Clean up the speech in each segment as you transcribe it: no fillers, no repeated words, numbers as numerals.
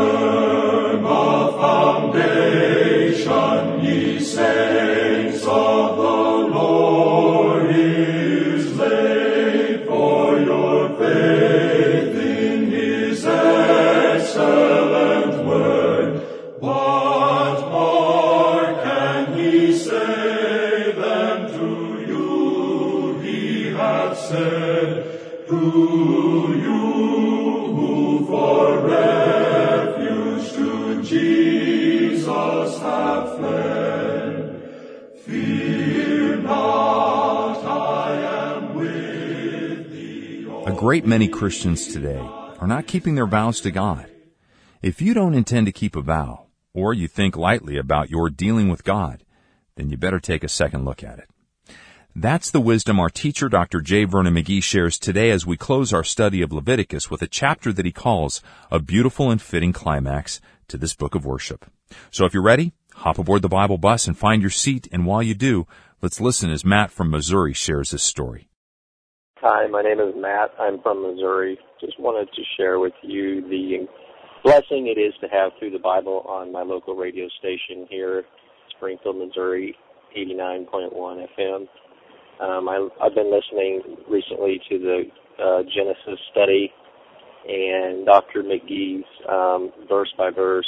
firm a foundation, ye saints of the Lord is laid, for your faith in his excellent word. What more can he say than to you he hath said? To you who for refuge to Jesus have fled, fear not, I am with thee. A great many Christians today are not keeping their vows to God. If you don't intend to keep a vow, or you think lightly about your dealing with God, then you better take a second look at it. That's the wisdom our teacher, Dr. J. Vernon McGee, shares today as we close our study of Leviticus with a chapter that he calls a beautiful and fitting climax to this book of worship. So if you're ready, hop aboard the Bible bus and find your seat, and while you do, let's listen as Matt from Missouri shares his story. Hi, my name is Matt. I'm from Missouri. Just wanted to share with you the blessing it is to have Through the Bible on my local radio station here, Springfield, Missouri, 89.1 FM. I've been listening recently to the Genesis study, and Dr. McGee's verse-by-verse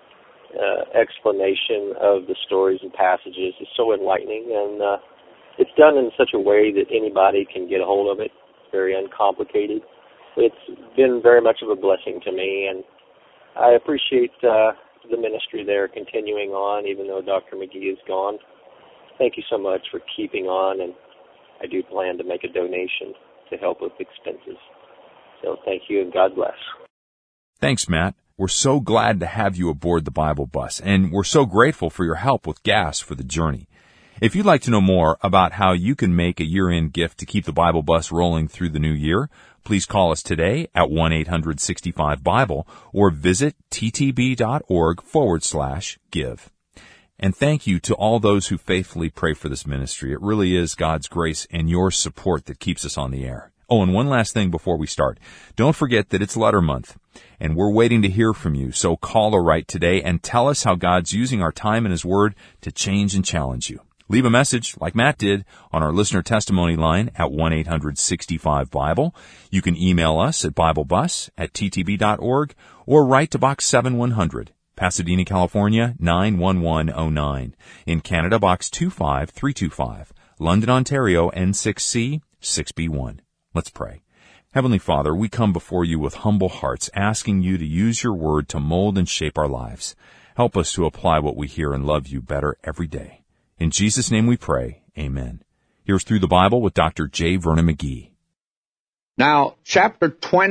explanation of the stories and passages is so enlightening, and it's done in such a way that anybody can get a hold of it. It's very uncomplicated. It's been very much of a blessing to me, and I appreciate the ministry there continuing on, even though Dr. McGee is gone. Thank you so much for keeping on, and I do plan to make a donation to help with expenses. So thank you, and God bless. Thanks, Matt. We're so glad to have you aboard the Bible bus, and we're so grateful for your help with gas for the journey. If you'd like to know more about how you can make a year-end gift to keep the Bible bus rolling through the new year, please call us today at 1-800-65-BIBLE or visit ttb.org/give. And thank you to all those who faithfully pray for this ministry. It really is God's grace and your support that keeps us on the air. Oh, and one last thing before we start. Don't forget that it's letter month, and we're waiting to hear from you. So call or write today and tell us how God's using our time in His Word to change and challenge you. Leave a message, like Matt did, on our listener testimony line at 1-800-65-BIBLE. You can email us at BibleBus@ttb.org or write to Box 7100. Pasadena, California, 91109. In Canada, Box 25325. London, Ontario, N6C 6B1. Let's pray. Heavenly Father, we come before you with humble hearts, asking you to use your word to mold and shape our lives. Help us to apply what we hear and love you better every day. In Jesus' name we pray. Amen. Here's Through the Bible with Dr. J. Vernon McGee. Now, chapter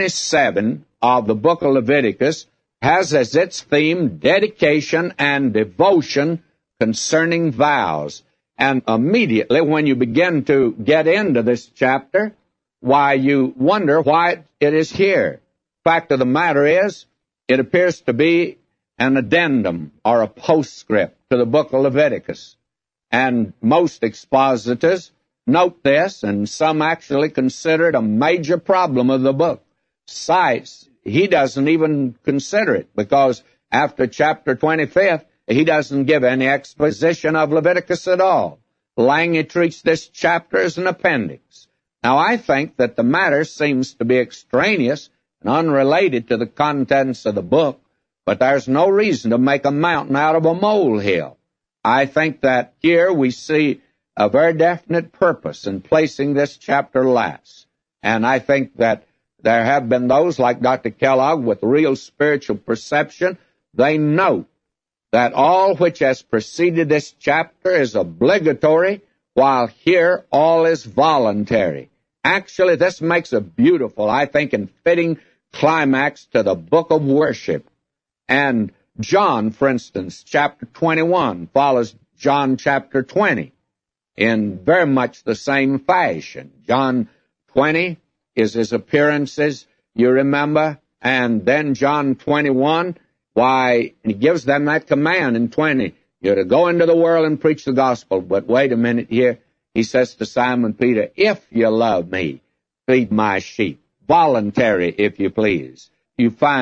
27 of the book of Leviticus has as its theme dedication and devotion concerning vows. And immediately when you begin to get into this chapter, why, you wonder why it is here. Fact of the matter is, it appears to be an addendum or a postscript to the book of Leviticus. And most expositors note this, and some actually consider it a major problem of the book. Cites, he doesn't even consider it, because after chapter 25, he doesn't give any exposition of Leviticus at all. Lange treats this chapter as an appendix. Now, I think that the matter seems to be extraneous and unrelated to the contents of the book, but there's no reason to make a mountain out of a molehill. I think that here we see a very definite purpose in placing this chapter last. And I think that there have been those like Dr. Kellogg with real spiritual perception. They note that all which has preceded this chapter is obligatory, while here all is voluntary. Actually, this makes a beautiful, I think, and fitting climax to the book of worship. And John, for instance, chapter 21 follows John chapter 20 in very much the same fashion. John 20 is his appearances, you remember, and then John 21, why, he gives them that command in 20. You're to go into the world and preach the gospel. But wait a minute here. He says to Simon Peter, if you love me, feed my sheep. Voluntary, if you please. You find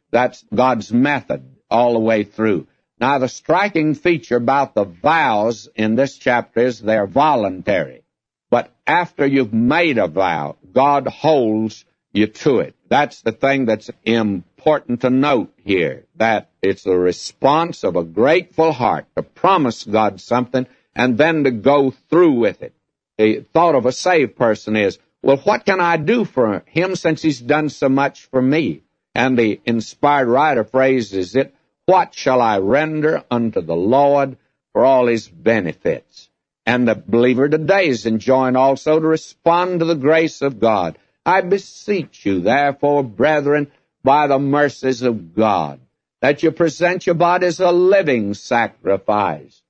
That's God's method all the way through. Now, the striking feature about the vows in this chapter is they're voluntary. But after you've made a vow, God holds you to it. That's the thing that's important to note here, that it's the response of a grateful heart to promise God something and then to go through with it. The thought of a saved person is, well, what can I do for him since he's done so much for me? And the inspired writer phrases it, what shall I render unto the Lord for all his benefits? And the believer today is enjoined also to respond to the grace of God. I beseech you, therefore, brethren, by the mercies of God, that you present your bodies a living sacrifice,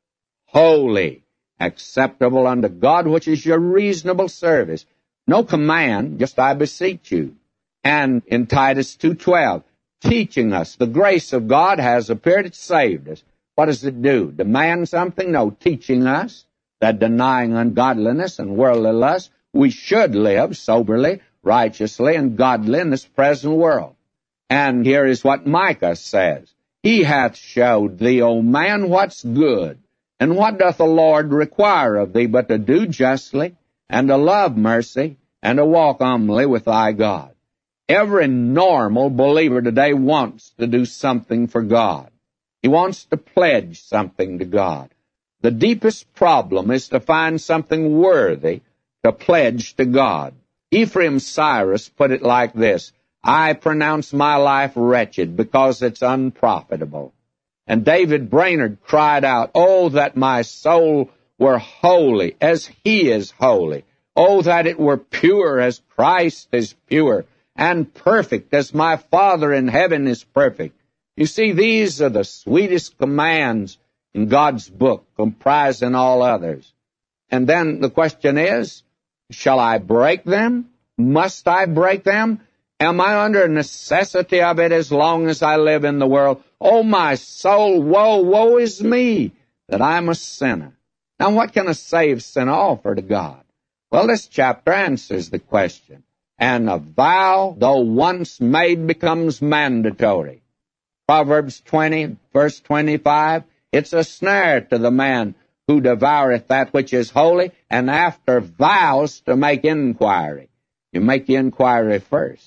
holy, acceptable unto God, which is your reasonable service. No command, just I beseech you. And in Titus 2:12, teaching us the grace of God has appeared, it saved us. What does it do? Demand something? No, teaching us that denying ungodliness and worldly lust, we should live soberly, righteously, and godly in this present world. And here is what Micah says. He hath showed thee, O man, what's good. And what doth the Lord require of thee but to do justly, and to love mercy, and to walk humbly with thy God? Every normal believer today wants to do something for God. He wants to pledge something to God. The deepest problem is to find something worthy to pledge to God. Ephraim Cyrus put it like this, I pronounce my life wretched because it's unprofitable. And David Brainerd cried out, oh, that my soul were holy as he is holy. Oh, that it were pure as Christ is pure, and perfect as my Father in heaven is perfect. You see, these are the sweetest commands in God's book, comprising all others. And then the question is, shall I break them? Must I break them? Am I under necessity of it as long as I live in the world? Oh, my soul, woe is me, that I'm a sinner. Now, what can a saved sinner offer to God? Well, this chapter answers the question. And a vow, though once made, becomes mandatory. Proverbs 20, verse 25, it's a snare to the man who devoureth that which is holy, and after vows to make inquiry. You make the inquiry first.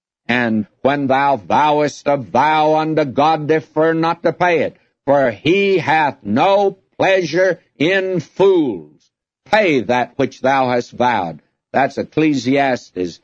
And when thou vowest a vow unto God, defer not to pay it, for he hath no pleasure in fools. Pay that which thou hast vowed. That's Ecclesiastes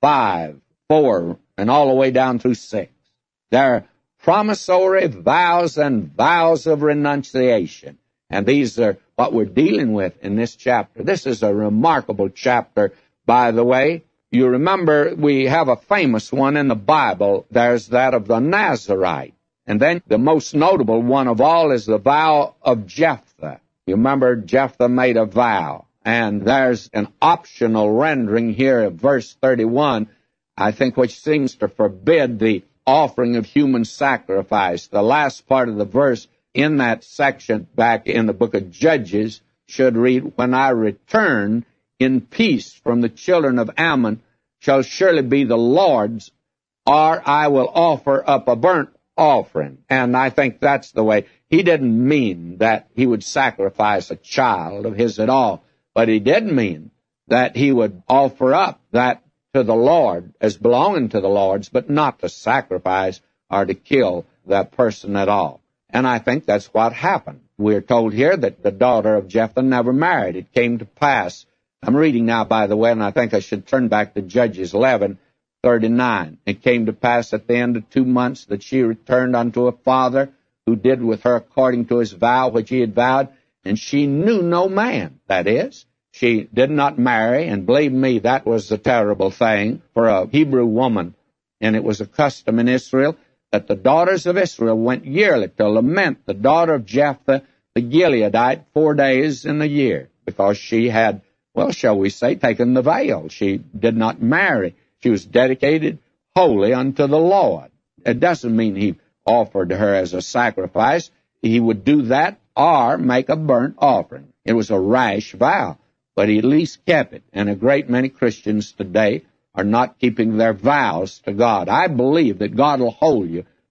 5, 4, and all the way down through 6. They're promissory vows and vows of renunciation. And these are what we're dealing with in this chapter. This is a remarkable chapter, by the way. You remember we have a famous one in the Bible. There's that of the Nazarite. And then the most notable one of all is the vow of Jephthah. You remember Jephthah made a vow. And there's an optional rendering here of verse 31, I think, which seems to forbid the offering of human sacrifice. The last part of the verse in that section back in the book of Judges should read, when I return in peace from the children of Ammon shall surely be the Lord's, or I will offer up a burnt offering. And I think that's the way. He didn't mean that he would sacrifice a child of his at all, but he did mean that he would offer up that to the Lord as belonging to the Lord's, but not to sacrifice or to kill that person at all. And I think that's what happened. We're told here that the daughter of Jephthah never married. It came to pass. I'm reading now, by the way, and I think I should turn back to Judges 11:39. It came to pass at the end of 2 months that she returned unto her father, who did with her according to his vow which he had vowed, and she knew no man. That is, she did not marry, and believe me, that was a terrible thing for a Hebrew woman. And it was a custom in Israel that the daughters of Israel went yearly to lament the daughter of Jephthah the Gileadite 4 days in the year, because she had, well, shall we say, taken the veil. She did not marry. She was dedicated wholly unto the Lord. It doesn't mean he offered her as a sacrifice. He would do that or make a burnt offering. It was a rash vow, but he at least kept it. And a great many Christians today are not keeping their vows to God. I believe that God will hold you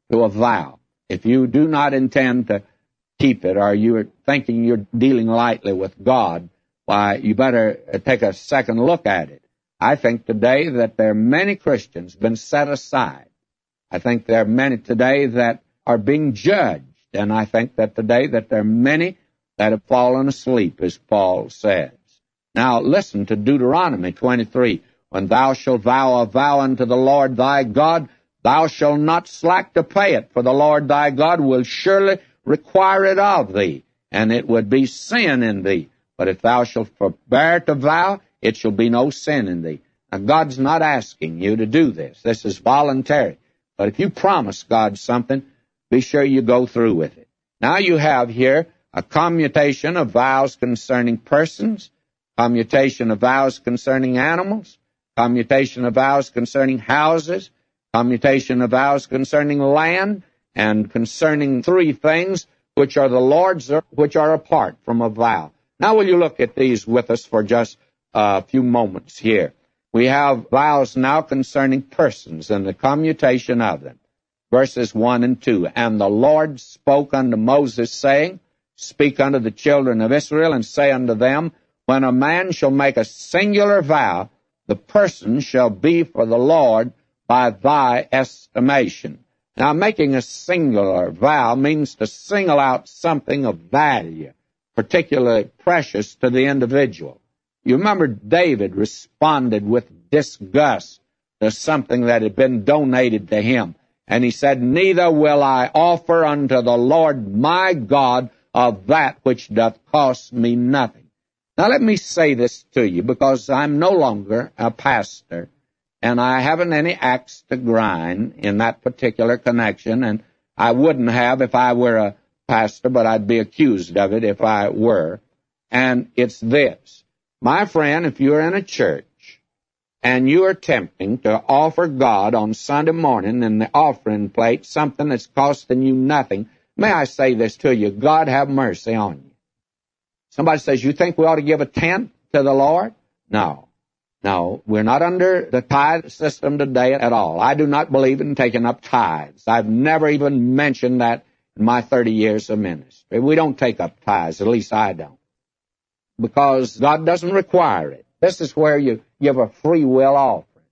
to a vow. If you do not intend to keep it, or you're thinking you're dealing lightly with God, why, you better take a second look at it. I think today that there are many Christians been set aside. I think there are many today that are being judged, and I think that today that there are many that have fallen asleep, as Paul says. Now listen to Deuteronomy 23. When thou shalt vow a vow unto the Lord thy God, thou shalt not slack to pay it, for the Lord thy God will surely require it of thee, and it would be sin in thee. But if thou shalt forbear to vow, it shall be no sin in thee. Now, God's not asking you to do this. This is voluntary. But if you promise God something, be sure you go through with it. Now you have here a commutation of vows concerning persons, commutation of vows concerning animals, commutation of vows concerning houses, commutation of vows concerning land, and concerning three things which are the Lord's, which are apart from a vow. Now will you look at these with us for just a few moments here. We have vows now concerning persons and the commutation of them. Verses 1 and 2. And the Lord spoke unto Moses, saying, Speak unto the children of Israel, and say unto them, When a man shall make a singular vow, the person shall be for the Lord by thy estimation. Now, making a singular vow means to single out something of value, particularly precious to the individual. You remember David responded with disgust to something that had been donated to him. And he said, Neither will I offer unto the Lord my God of that which doth cost me nothing. Now let me say this to you, because I'm no longer a pastor, and I haven't any axe to grind in that particular connection, and I wouldn't have if I were a pastor, but I'd be accused of it if I were. And it's this. My friend, if you're in a church and you are attempting to offer God on Sunday morning in the offering plate something that's costing you nothing, may I say this to you, God have mercy on you. Somebody says, you think we ought to give a tenth to the Lord? No. No, we're not under the tithe system today at all. I do not believe in taking up tithes. I've never even mentioned that in my 30 years of ministry. We don't take up tithes, at least I don't, because God doesn't require it. This is where you give a free will offering.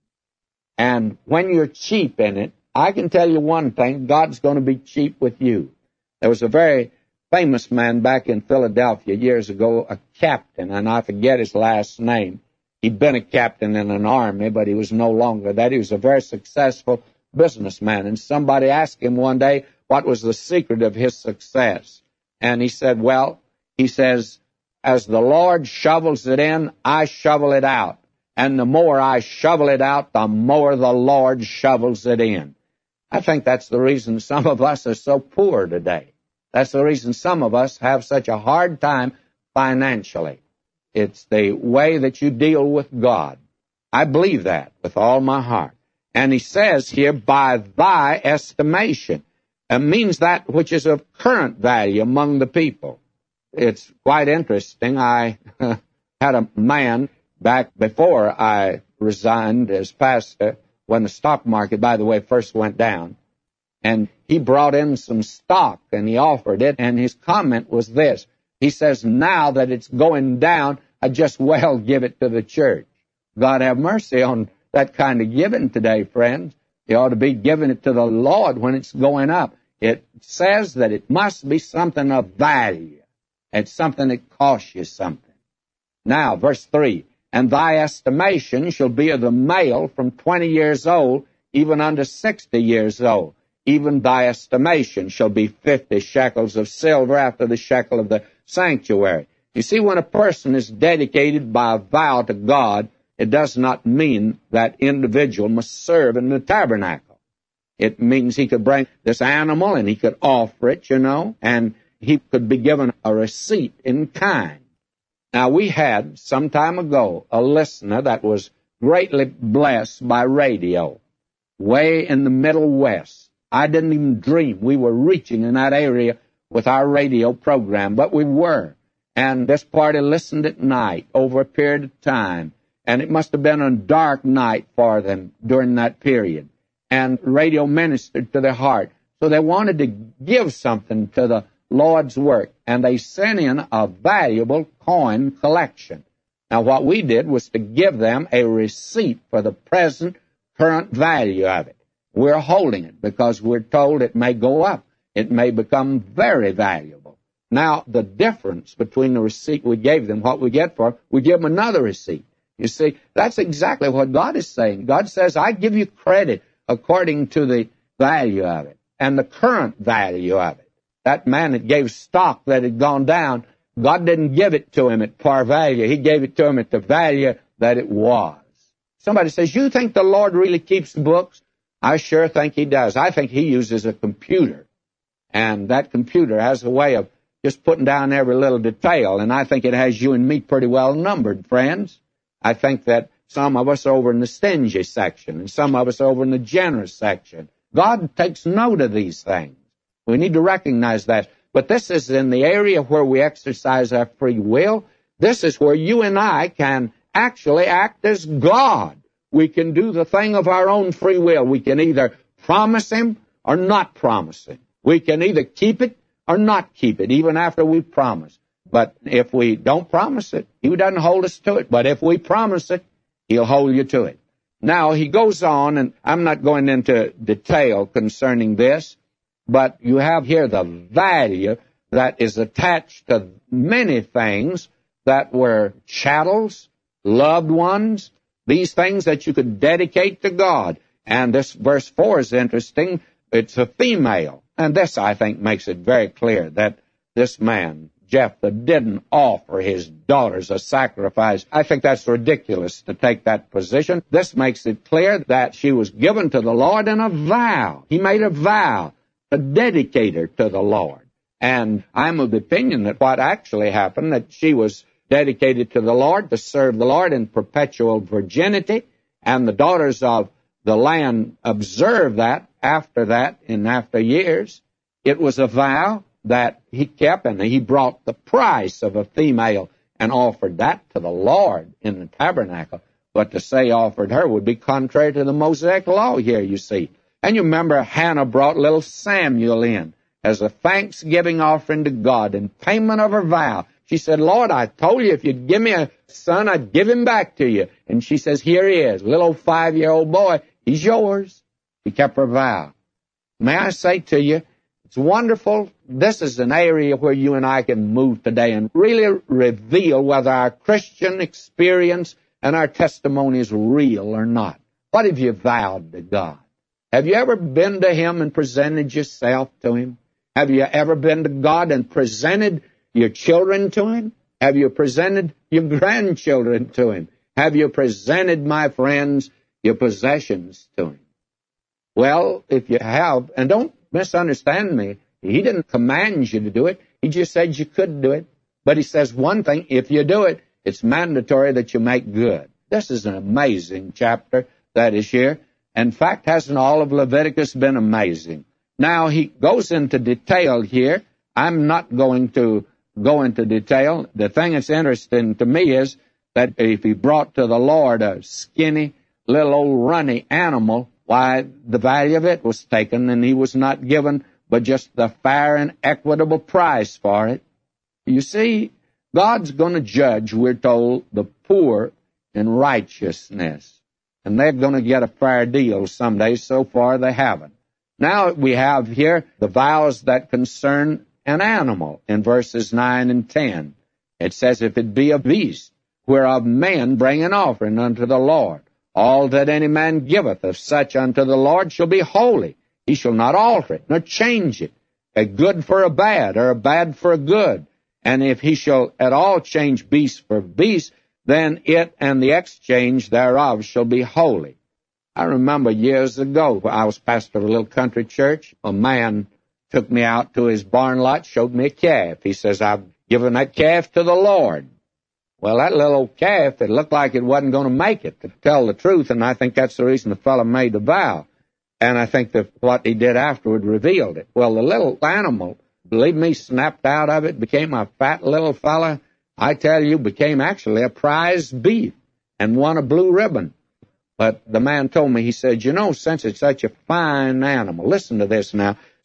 And when you're cheap in it, I can tell you one thing, God's going to be cheap with you. There was a very famous man back in Philadelphia years ago, a captain, and I forget his last name. He'd been a captain in an army, but he was no longer that. He was a very successful businessman. And somebody asked him one day what was the secret of his success. And he said, well, he says, as the Lord shovels it in, I shovel it out. And the more I shovel it out, the more the Lord shovels it in. I think that's the reason some of us are so poor today. That's the reason some of us have such a hard time financially. It's the way that you deal with God. I believe that with all my heart. And he says here, by thy estimation. It means that which is of current value among the people. It's quite interesting. I had a man back before I resigned as pastor, when the stock market, by the way, first went down. And he brought in some stock, and he offered it, and his comment was this. He says, now that it's going down, I just well give it to the church. God have mercy on that kind of giving today, friends. You ought to be giving it to the Lord when it's going up. It says that it must be something of value. It's something that costs you something. Now, verse 3, and thy estimation shall be of the male from 20 years old, even unto 60 years old. Even thy estimation shall be 50 shekels of silver after the shekel of the sanctuary. You see, when a person is dedicated by a vow to God, it does not mean that individual must serve in the tabernacle. It means he could bring this animal and he could offer it, and he could be given a receipt in kind. Now, we had, some time ago, a listener that was greatly blessed by radio, way in the Middle West. I didn't even dream we were reaching in that area with our radio program, but we were. And this party listened at night over a period of time, and it must have been a dark night for them during that period. And radio ministered to their heart. So they wanted to give something to the Lord's work, and they sent in a valuable coin collection. Now, what we did was to give them a receipt for the present current value of it. We're holding it because we're told it may go up. It may become very valuable. Now, the difference between the receipt we gave them, what we get for it, we give them another receipt. You see, that's exactly what God is saying. God says, I give you credit according to the value of it and the current value of it. That man that gave stock that had gone down, God didn't give it to him at par value. He gave it to him at the value that it was. Somebody says, you think the Lord really keeps books? I sure think He does. I think He uses a computer, and that computer has a way of just putting down every little detail, and I think it has you and me pretty well numbered, friends. I think that some of us are over in the stingy section, and some of us are over in the generous section. God takes note of these things. We need to recognize that. But this is in the area where we exercise our free will. This is where you and I can actually act as God. We can do the thing of our own free will. We can either promise Him or not promise Him. We can either keep it or not keep it, even after we promise. But if we don't promise it, He doesn't hold us to it. But if we promise it, He'll hold you to it. Now, he goes on, and I'm not going into detail concerning this, but you have here the value that is attached to many things that were chattels, loved ones, these things that you could dedicate to God. And this verse 4 is interesting. It's a female. And this, I think, makes it very clear that this man, Jephthah, didn't offer his daughters a sacrifice. I think that's ridiculous to take that position. This makes it clear that she was given to the Lord in a vow. He made a vow to dedicate her to the Lord. And I'm of the opinion that what actually happened, that she was dedicated to the Lord to serve the Lord in perpetual virginity, and the daughters of the land observed that in after years. It was a vow that he kept, and he brought the price of a female and offered that to the Lord in the tabernacle. But to say offered her would be contrary to the Mosaic law here, you see. And you remember Hannah brought little Samuel in as a thanksgiving offering to God in payment of her vow. She said, Lord, I told you if you'd give me a son, I'd give him back to you. And she says, here he is, little old 5-year-old boy. He's yours. She kept her vow. May I say to you, it's wonderful. This is an area where you and I can move today and really reveal whether our Christian experience and our testimony is real or not. What have you vowed to God? Have you ever been to Him and presented yourself to Him? Have you ever been to God and presented your children to Him? Have you presented your grandchildren to Him? Have you presented, my friends, your possessions to Him? Well, if you have, and don't misunderstand me, He didn't command you to do it. He just said you could do it. But He says one thing, if you do it, it's mandatory that you make good. This is an amazing chapter that is here. In fact, hasn't all of Leviticus been amazing? Now, he goes into detail here. I'm not going to go into detail. The thing that's interesting to me is that if he brought to the Lord a skinny, little old runny animal, why, the value of it was taken, and he was not given but just the fair and equitable price for it. You see, God's going to judge, we're told, the poor in righteousness. And they're going to get a fair deal someday. So far, they haven't. Now we have here the vows that concern an animal in verses 9 and 10. It says, if it be a beast, whereof men bring an offering unto the Lord, all that any man giveth of such unto the Lord shall be holy. He shall not alter it, nor change it, a good for a bad, or a bad for a good. And if he shall at all change beast for beast, then it and the exchange thereof shall be holy. I remember years ago, I was pastor of a little country church. A man took me out to his barn lot, showed me a calf. He says, I've given that calf to the Lord. Well, that little calf, it looked like it wasn't going to make it, to tell the truth, and I think that's the reason the fellow made the vow. And I think that what he did afterward revealed it. Well, the little animal, believe me, snapped out of it, became a fat little fella. I tell you, became actually a prize beef and won a blue ribbon. But the man told me, he said, you know, since it's such a fine animal, listen to this now,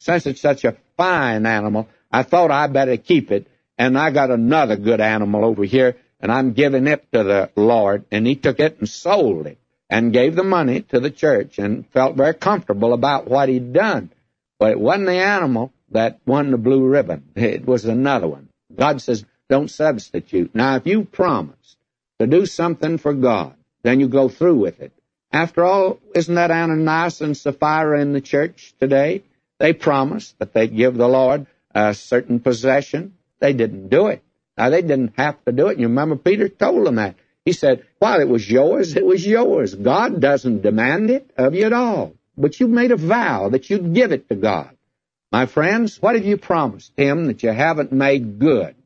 since it's such a fine animal, I thought I better keep it, and I got another good animal over here, and I'm giving it to the Lord. And he took it and sold it and gave the money to the church and felt very comfortable about what he'd done. But it wasn't the animal that won the blue ribbon. It was another one. God says, don't substitute. Now, if you promise to do something for God, then you go through with it. After all, isn't that Ananias and Sapphira in the church today? They promised that they'd give the Lord a certain possession. They didn't do it. Now, they didn't have to do it. You remember Peter told them that. He said, while it was yours, it was yours. God doesn't demand it of you at all. But you made a vow that you'd give it to God. My friends, what have you promised Him that you haven't made good?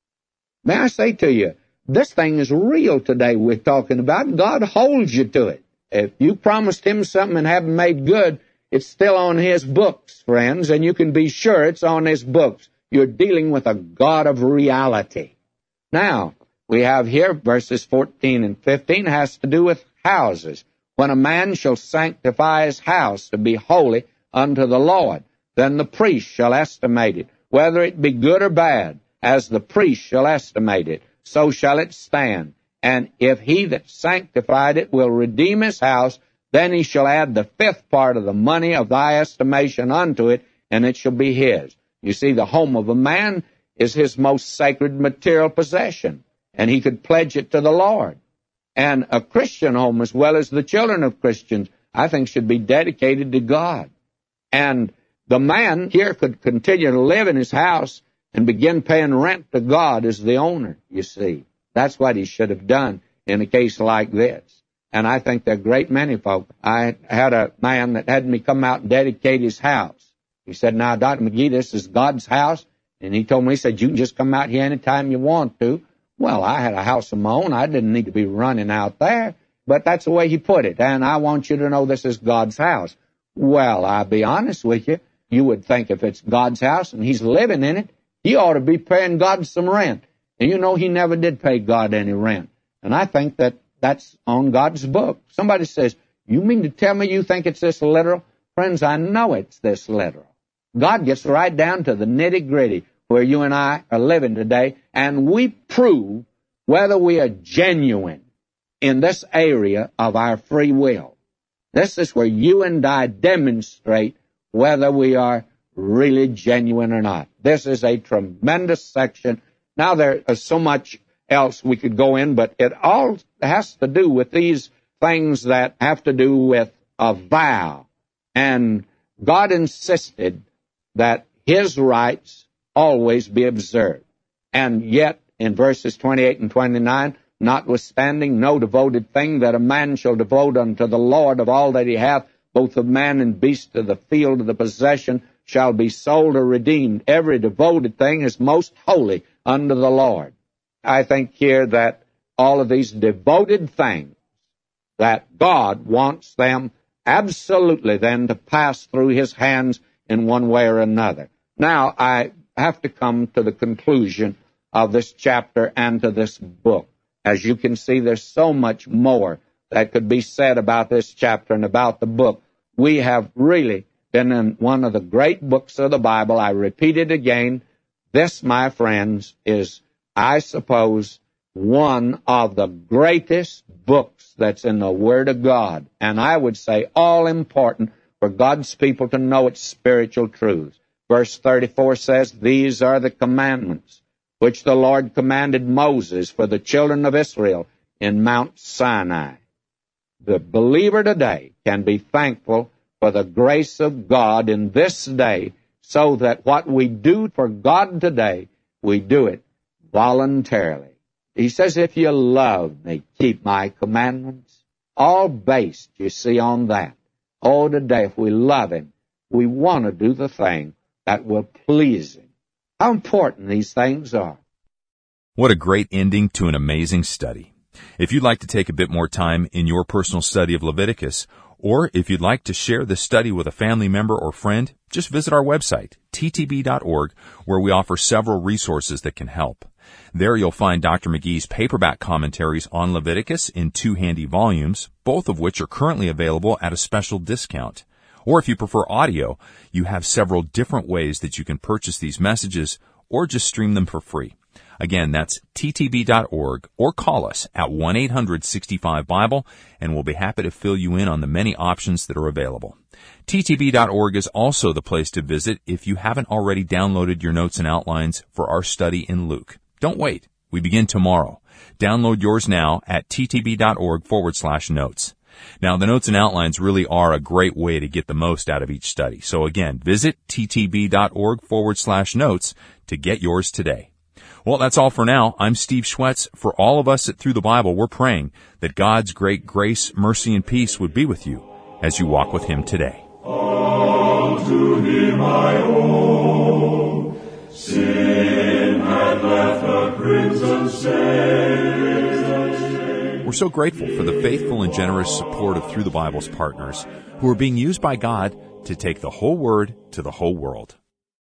May I say to you, this thing is real today we're talking about. God holds you to it. If you promised Him something and haven't made good, it's still on His books, friends, and you can be sure it's on His books. You're dealing with a God of reality. Now, we have here verses 14 and 15 has to do with houses. When a man shall sanctify his house to be holy unto the Lord, then the priest shall estimate it, whether it be good or bad, as the priest shall estimate it, so shall it stand. And if he that sanctified it will redeem his house, then he shall add the fifth part of the money of thy estimation unto it, and it shall be his. You see, the home of a man is his most sacred material possession, and he could pledge it to the Lord. And a Christian home, as well as the children of Christians, I think should be dedicated to God. And the man here could continue to live in his house and begin paying rent to God as the owner, you see. That's what he should have done in a case like this. And I think there are a great many folk. I had a man that had me come out and dedicate his house. He said, now, Dr. McGee, this is God's house. And he told me, he said, you can just come out here anytime you want to. Well, I had a house of my own. I didn't need to be running out there. But that's the way he put it. And I want you to know this is God's house. Well, I'll be honest with you. You would think if it's God's house and he's living in it, he ought to be paying God some rent. And you know, he never did pay God any rent. And I think that that's on God's book. Somebody says, you mean to tell me you think it's this literal? Friends, I know it's this literal. God gets right down to the nitty-gritty where you and I are living today, and we prove whether we are genuine in this area of our free will. This is where you and I demonstrate whether we are really genuine or not. This is a tremendous section. Now, there is so much else we could go in, but it all has to do with these things that have to do with a vow. And God insisted that His rights always be observed. And yet, in verses 28 and 29, notwithstanding no devoted thing that a man shall devote unto the Lord of all that he hath, both of man and beast of the field of the possession, shall be sold or redeemed. Every devoted thing is most holy unto the Lord. I think here that all of these devoted things, that God wants them absolutely then to pass through His hands in one way or another. Now, I have to come to the conclusion of this chapter and to this book. As you can see, there's so much more that could be said about this chapter and about the book. We have really been in one of the great books of the Bible. I repeat it again. This, my friends, is, I suppose, one of the greatest books that's in the Word of God. And I would say all important for God's people to know its spiritual truths. Verse 34 says, these are the commandments which the Lord commanded Moses for the children of Israel in Mount Sinai. The believer today can be thankful for the grace of God in this day, so that what we do for God today, we do it voluntarily. He says, if you love me, keep my commandments. All based, you see, on that. Oh, today, if we love Him, we want to do the thing that will please Him. How important these things are. What a great ending to an amazing study. If you'd like to take a bit more time in your personal study of Leviticus, or if you'd like to share this study with a family member or friend, just visit our website, ttb.org, where we offer several resources that can help. There you'll find Dr. McGee's paperback commentaries on Leviticus in 2 handy volumes, both of which are currently available at a special discount. Or if you prefer audio, you have several different ways that you can purchase these messages or just stream them for free. Again, that's ttb.org, or call us at 1-800-65-BIBLE, and we'll be happy to fill you in on the many options that are available. ttb.org is also the place to visit if you haven't already downloaded your notes and outlines for our study in Luke. Don't wait. We begin tomorrow. Download yours now at ttb.org/notes. Now, the notes and outlines really are a great way to get the most out of each study. So again, visit ttb.org/notes to get yours today. Well, that's all for now. I'm Steve Schwetz. For all of us at Through the Bible, we're praying that God's great grace, mercy, and peace would be with you as you walk with Him today. All to Him I owe. Sin had left a crimson stain. We're so grateful for the faithful and generous support of Through the Bible's partners who are being used by God to take the whole Word to the whole world.